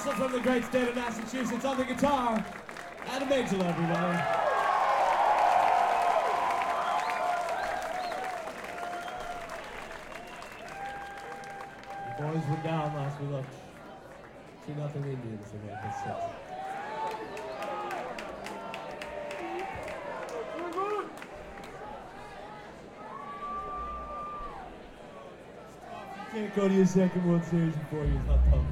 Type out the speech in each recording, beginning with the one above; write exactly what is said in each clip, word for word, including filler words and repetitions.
Also from the great state of Massachusetts on the guitar, Adam Angel, everybody. The boys were down last we looked. Two nothing Indians in that six. You can't go to your second World Series before you. It's not tough.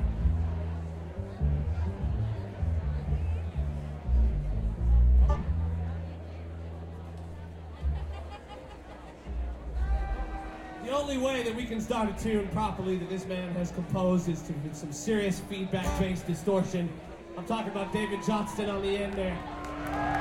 The only way that we can start a tune properly that this man has composed is to with some serious feedback-based distortion. I'm talking about David Johnston on the end there.